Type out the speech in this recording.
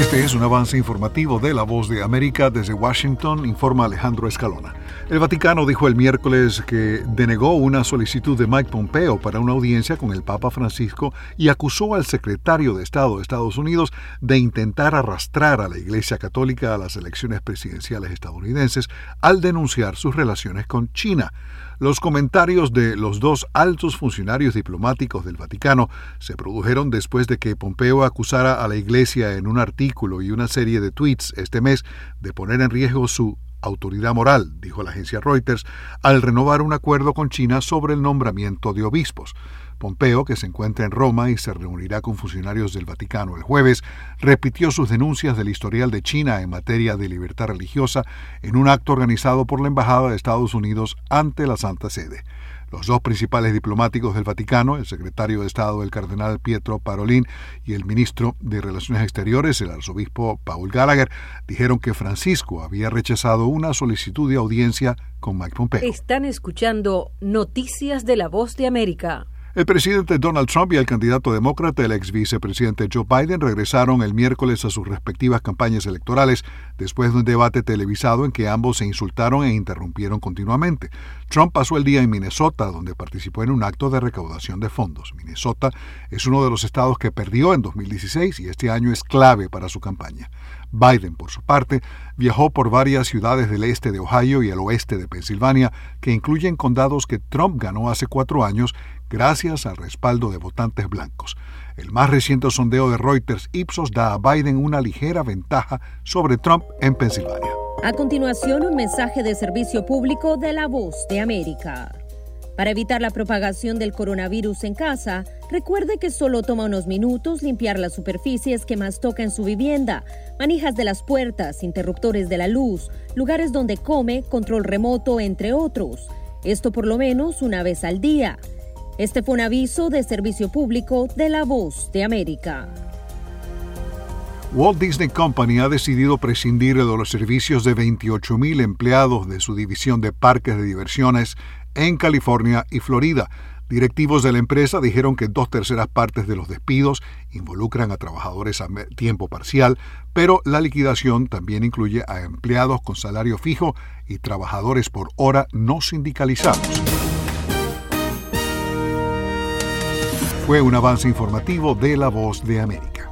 Este es un avance informativo de La Voz de América. Desde Washington informa Alejandro Escalona. El Vaticano dijo el miércoles que denegó una solicitud de Mike Pompeo para una audiencia con el Papa Francisco y acusó al secretario de Estado de Estados Unidos de intentar arrastrar a la Iglesia Católica a las elecciones presidenciales estadounidenses al denunciar sus relaciones con China. Los comentarios de los dos altos funcionarios diplomáticos del Vaticano se produjeron después de que Pompeo acusara a la Iglesia en un artículo y una serie de tweets este mes de poner en riesgo su autoridad moral, dijo la agencia Reuters, al renovar un acuerdo con China sobre el nombramiento de obispos. Pompeo, que se encuentra en Roma y se reunirá con funcionarios del Vaticano el jueves, repitió sus denuncias del historial de China en materia de libertad religiosa en un acto organizado por la Embajada de Estados Unidos ante la Santa Sede. Los dos principales diplomáticos del Vaticano, el secretario de Estado, el cardenal Pietro Parolin, y el ministro de Relaciones Exteriores, el arzobispo Paul Gallagher, dijeron que Francisco había rechazado una solicitud de audiencia con Mike Pompeo. Están escuchando Noticias de La Voz de América. El presidente Donald Trump y el candidato demócrata, el ex vicepresidente Joe Biden, regresaron el miércoles a sus respectivas campañas electorales después de un debate televisado en que ambos se insultaron e interrumpieron continuamente. Trump pasó el día en Minnesota, donde participó en un acto de recaudación de fondos. Minnesota es uno de los estados que perdió en 2016 y este año es clave para su campaña. Biden, por su parte, viajó por varias ciudades del este de Ohio y el oeste de Pensilvania, que incluyen condados que Trump ganó hace 4 años gracias al respaldo de votantes blancos. El más reciente sondeo de Reuters Ipsos da a Biden una ligera ventaja sobre Trump en Pensilvania. A continuación, un mensaje de servicio público de La Voz de América. Para evitar la propagación del coronavirus en casa, recuerde que solo toma unos minutos limpiar las superficies que más toca en su vivienda, manijas de las puertas, interruptores de la luz, lugares donde come, control remoto, entre otros. Esto por lo menos una vez al día. Este fue un aviso de servicio público de La Voz de América. Walt Disney Company ha decidido prescindir de los servicios de 28,000 empleados de su división de parques de diversiones en California y Florida. Directivos de la empresa dijeron que 2/3 partes de los despidos involucran a trabajadores a tiempo parcial, pero la liquidación también incluye a empleados con salario fijo y trabajadores por hora no sindicalizados. Fue un avance informativo de La Voz de América.